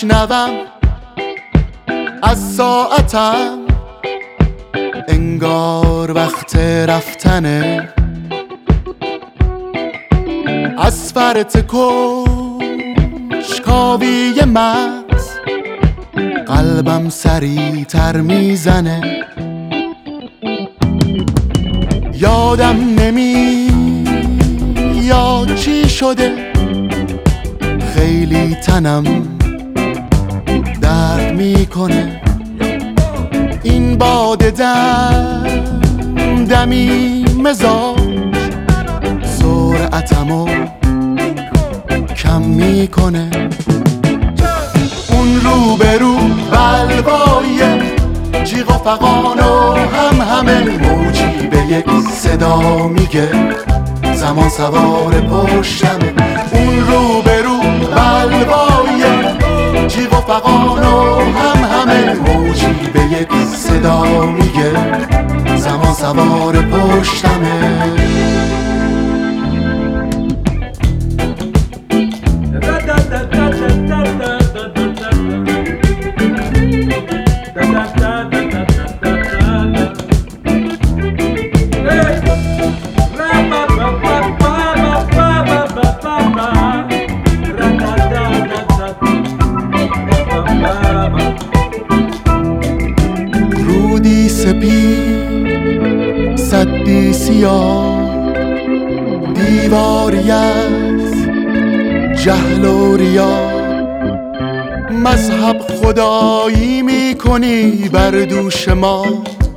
میشنوم از ساعتم، انگار وقت رفتنه. از فرط کنجکاوی مغز قلبم سریع‌تر میزنه. یادم نمیاد چی شده، خیلی تنم درد میکنه. این باد دمی مزاج سرعتمو کم میکنه. اون روبرو بلوای جیغ و فغان و همه موجی به یک صدا میگه زمان سوار پشتمه. اون روبرو بلوای جیغ و فغان و همه موجی به یک صدا میگه زمان سوار پشتمه. رودی سپید سدی سیاه، دیواری از جهل و ریا. مذهب خدایی میکنی بر دوش ما،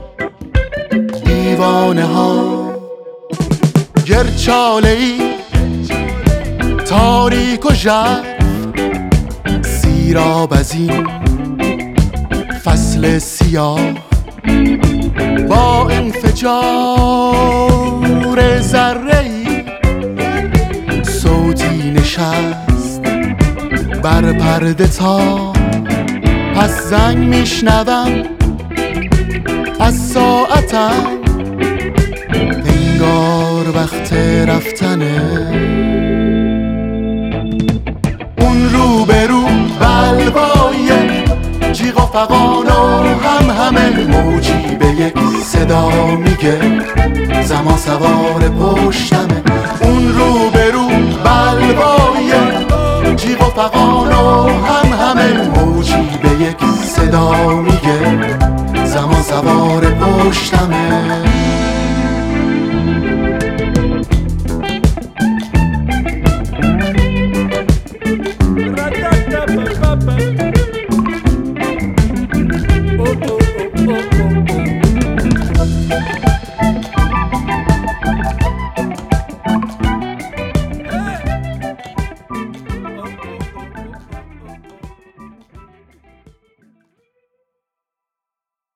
دیوانه ها. گرچاله ای تاریک و ژرف، سیراب از این فصل سیاه. با انفجار ذره‌ای صوتی نشست بر پرده تا پس زنگ میشنوم از ساعتم، انگار وقت رفتنه. اون روبرو بلوای جیغ و فغان و همه موجی به یک صدا میگه زمان سوار پشتمه. اون روبرو بلوای جیغ و فغان و همه موجی به یک صدا میگه زمان سوار پشتمه.